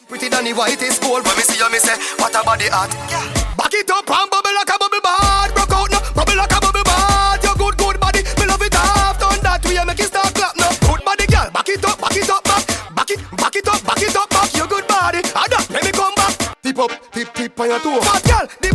Pretty than the whitest gold. When me see you, me say, what a body hot. Yeah. Back it up and bubble like a bubble bath. Broke out now, bubble like a bubble bath. Your good body, me love it half. Done that way, make it start clap now. Good body, girl, back it up back. Back it up back. Your good body, ada, let me come back. Tip up, tip on your toe. Fat girl,